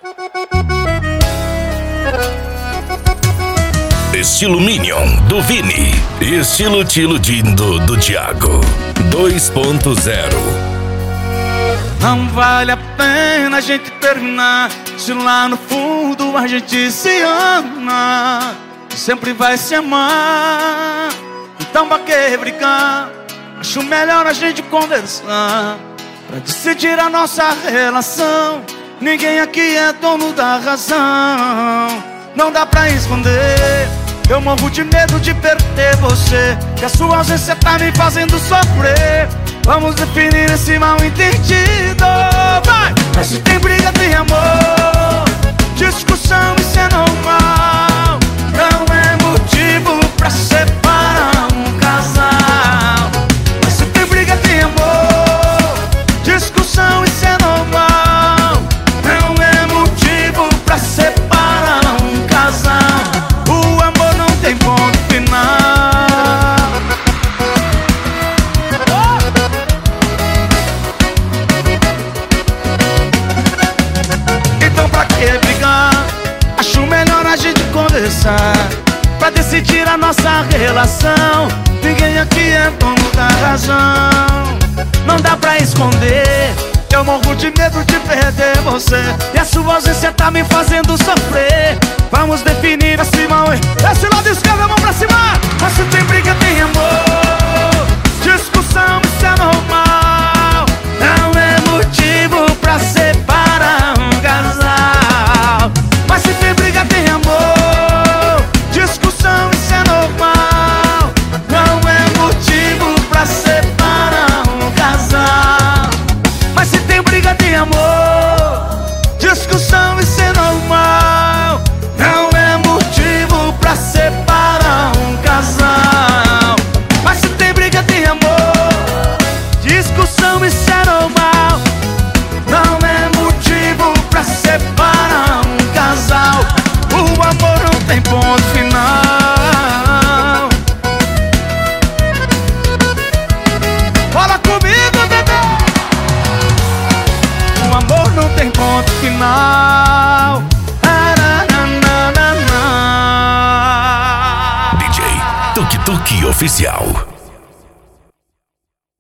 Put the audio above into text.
Estilo Minion, do Vini. Estilo Tilo Dindo, do Thiago. 2.0. Não vale a pena a gente terminar se lá no fundo a gente se ama, sempre vai se amar. Então pra que brigar? Acho melhor a gente conversar pra decidir a nossa relação. Ninguém aqui é dono da razão. Não dá pra esconder, eu morro de medo de perder você, que a sua ausência tá me fazendo sofrer. Vamos definir esse mal entendido, vai! Mas se tem briga, tem amor. Discussão, isso é normal. Não é motivo pra separar um casal. Mas se tem briga, tem amor. Discussão, isso é normal. Não é motivo pra separar um casal. O amor não tem ponto final. Então pra que brigar? Acho melhor a gente conversar pra decidir a nossa relação. Ninguém aqui é dono da razão. Não dá pra esconder, eu morro de medo de perder você, e a sua ausência tá me fazendo sofrer. Vamos definir esse mal. Esse lado esquerdo, a mão pra cima. Mas se tem briga, tem amor. Discussão, isso é normal. Não é motivo pra separar um casal. Mas se tem briga, tem amor. Discussão, isso é normal. Não é motivo pra separar um casal. Mas se tem briga, tem amor. Discussão, isso é normal. Não é motivo pra separar um casal. Mas se tem briga, tem amor. Discussão, isso é normal. Não é motivo pra separar um casal. O amor não tem ponto final. Fala comigo, bebê. O amor não tem ponto final. DJ Tuk Tuk Oficial.